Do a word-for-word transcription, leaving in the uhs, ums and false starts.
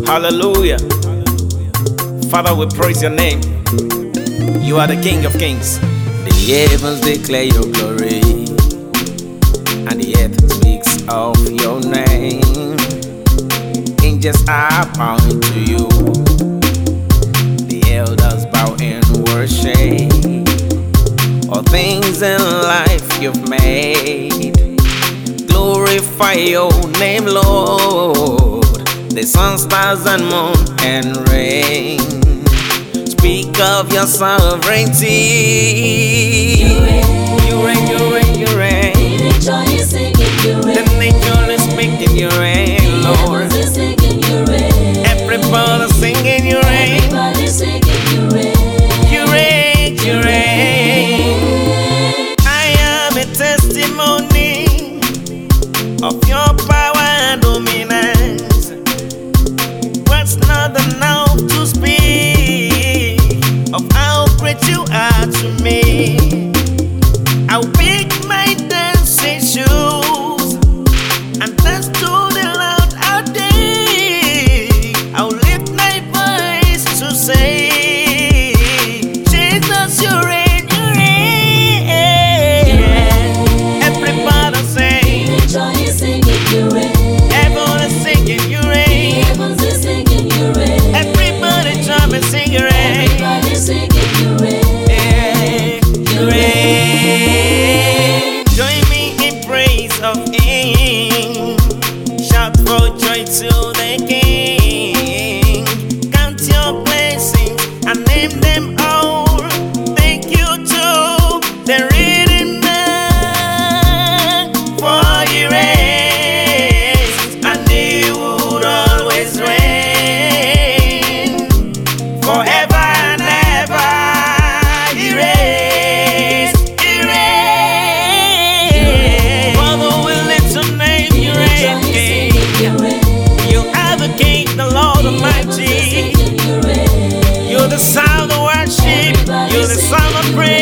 Hallelujah. Father, we praise your name. You are the King of Kings. The heavens declare your glory, and the earth speaks of your name. Angels are bowing to you, the elders bow in worship. All things in life you've made, glorify your name, Lord. The sun, stars, and moon and rain speak of your sovereignty. You reign, you reign, you reign, you reign. the nature is singing, you reign. The nature is speaking, you reign, Lord. The heavens is singing, you reign. Everybody singing, you reign. Everybody singing, you reign. You reign, you reign. I am a testimony of your power and dominance. What's not enough to speak of how great you are to me. I'll pick my dancing shoes and dance to the Lord all day. I'll lift my voice to say, Jesus, you reign, you reign. Everybody say, Nature is singing, you reign. everyone is singing, you The reign. heavens is singing, you reign. Everybody jump and sing, you reign. Everybody singing, you reign. Yeah, you reign. Join me in praise of Him. Shout for joy to the King. Count your blessings and name them all. Thank you to the Redeemer, for He reigns and He would always reign forever and ever. He reigns, He reigns. Father, we lift your name, you reign, Nature is King. singing, you reign. You are the King, the Lord The heavens is Almighty. singing, you reign. You're the sound of worship. You're the sound of praise.